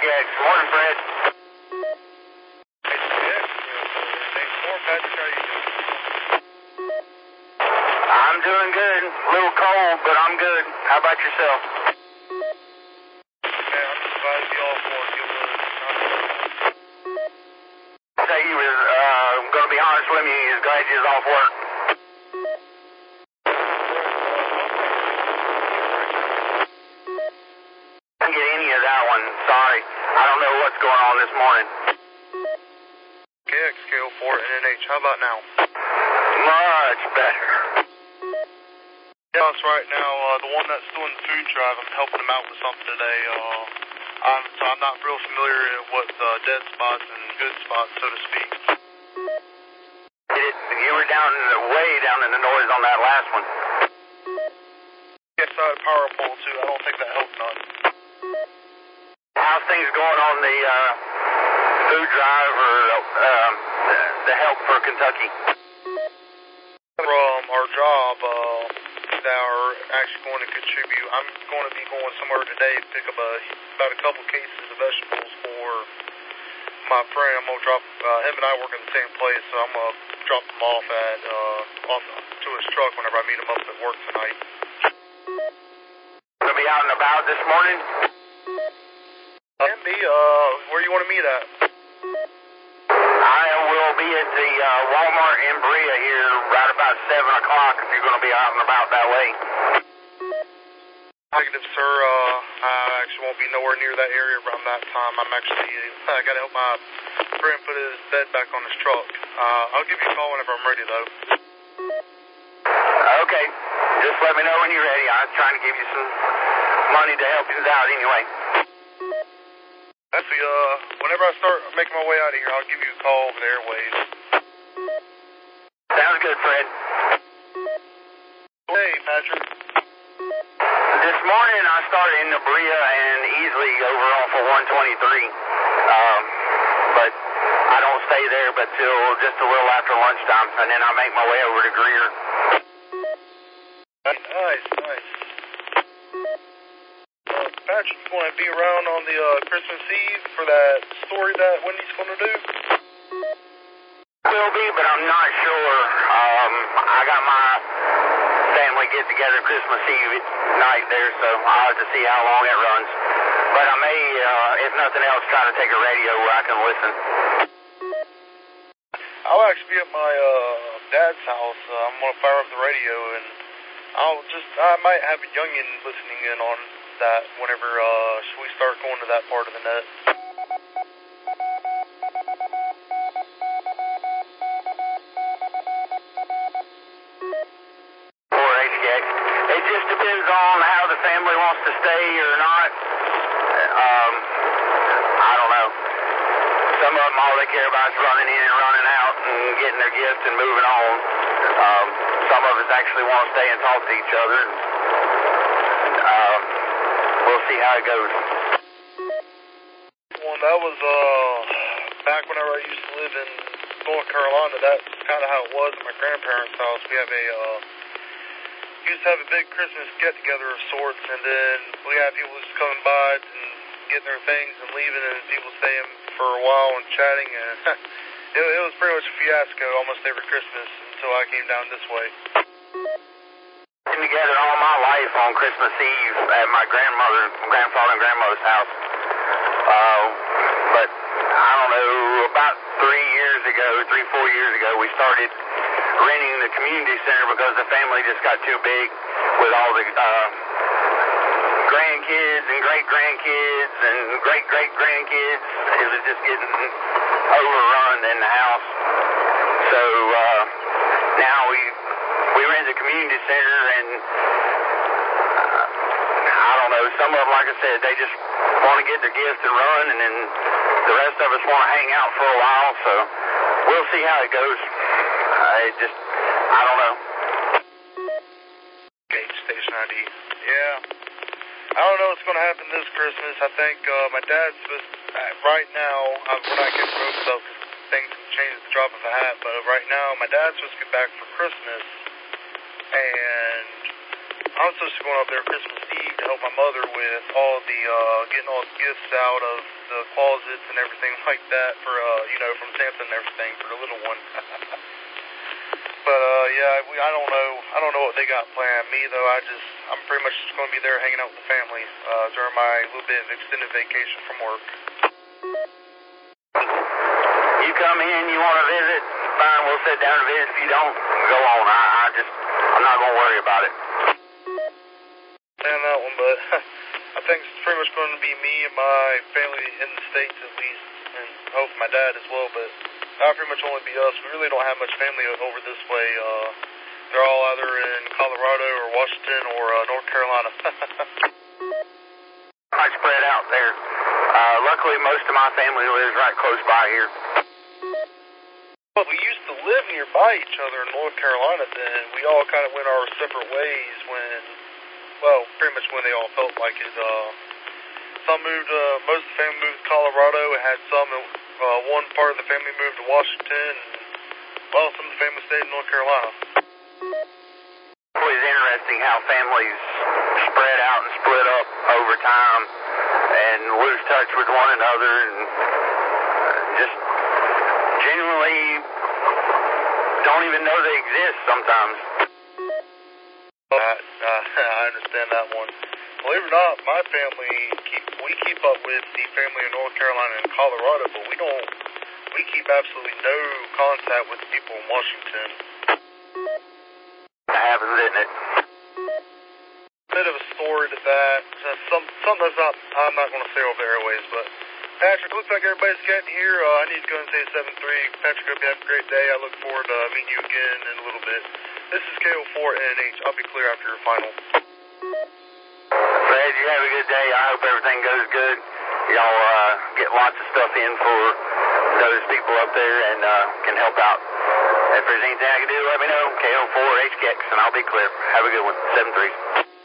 HGX. Morning, Fred. HGX, thanks more, Patrick. How you doing? I'm doing good. A little cold, but I'm good. How about yourself? Okay, I'm just glad to be off work. It was not Say he was going to be honest with me. He's glad you was off work. Didn't get any of that one. Sorry. I don't know what's going on this morning. KX, KO4, NNH. How about now? Much better. Yeah, that's right now. The one that's doing the food drive, I'm helping him out with something today. So I'm not real familiar with dead spots and good spots, so to speak. You were way down in the noise on that last one. Yes, I had power pole too. I don't think that helped none. How's things going on the food drive or the help for Kentucky? From our job that are actually going to contribute, I'm going to be going somewhere today to pick up about a couple cases of vegetables for my friend. I'm going to drop, him and I work in the same place, so I'm going to drop them off to his truck whenever I meet him up at work tonight. Going to be out and about this morning? Can be, where you want to meet at? I will be at the Walmart in Berea here right about 7 o'clock if you're going to be out and about that way. Negative, sir. I actually won't be nowhere near that area around that time. I got to help my friend put his bed back on his truck. I'll give you a call whenever I'm ready, though. Okay. Just let me know when you're ready. I was trying to give you some money to help you out anyway. Actually, whenever I start making my way out of here, I'll give you a call over the airwaves. Sounds good, Fred. Hey, Patrick. This morning I started in Berea and easily over off of 123. But I don't stay there but till just a little after lunchtime, and then I make my way over to Greer. Nice. Patrick, you want to be around on the Christmas Eve for that story that Wendy's going to do? Will be, but I'm not sure. I got my family get together Christmas Eve night there, so I'll have to see how long it runs. But I may, if nothing else, try to take a radio where I can listen. I'll actually be at my dad's house. I'm going to fire up the radio, and I might have a youngin listening in on that whenever we start going to that part of the net. Or HGX. It just depends on how the family wants to stay or not. I don't know. Some of them, all they care about is running in and running out and getting their gifts and moving on. Some of us actually want to stay and talk to each other. We'll see how it goes. Well, that was back whenever I used to live in North Carolina. That's kind of how it was at my grandparents' house. We used to have a big Christmas get-together of sorts, and then we had people just coming by and getting their things and leaving, and people staying for a while and chatting, and it was pretty much a fiasco almost every Christmas until I came down this way. Been together all my life on Christmas Eve at my grandfather and grandmother's house. But I don't know, about 4 years ago, we started renting the community center because the family just got too big with all the grandkids and great-grandkids and great-great-grandkids. It was just getting overrun in the house. So now we rent the community center, and I don't know, some of them, like I said, they just want to get their gifts and run, and then the rest of us want to hang out for a while, so we'll see how it goes. I don't know. Gate station ID. Yeah. I don't know what's going to happen this Christmas. I think my dad's supposed to, right now, we're not getting ropes up because things can change at the drop of a hat, but right now my dad's supposed to get back for Christmas, and I'm supposed to be going up there Christmas Eve to help my mother with all the, getting all the gifts out of the closets and everything like that for, from Santa and everything for the little one. But, I don't know what they got planned. Me, though, I'm pretty much just going to be there hanging out with the family, during my little bit of extended vacation from work. You come in, you want to visit, fine, we'll sit down and visit. If you don't, go on. I'm not going to worry about it. And that one, but I think it's pretty much going to be me and my family in the States at least, and hopefully my dad as well, but that'll pretty much only be us. We really don't have much family over this way. They're all either in Colorado or Washington or North Carolina. Quite spread out there. Luckily, most of my family lives right close by here. But we used to live nearby each other in North Carolina then. We all kind of went our separate ways pretty much when they all felt like it. Most of the family moved to Colorado. It had some, one part of the family moved to Washington. And, some of the family stayed in North Carolina. It's always interesting how families spread out and split up over time and lose touch with one another and just genuinely don't even know they exist sometimes. I understand that one. Believe it or not, my family, we keep up with the family in North Carolina and Colorado, but we keep absolutely no contact with the people in Washington. That happens, isn't it? Bit of a story to that. Something I'm not going to say over the airways, but Patrick, looks like everybody's getting here. I need to go and say 7-3. Patrick, hope you have a great day. I look forward to meeting you again in a little bit. This is KO4NH. I'll be clear after your final. Fred, you have a good day. I hope everything goes good. Y'all get lots of stuff in for those people up there and can help out. If there's anything I can do, let me know. KO4HKX, and I'll be clear. Have a good one. 7-3.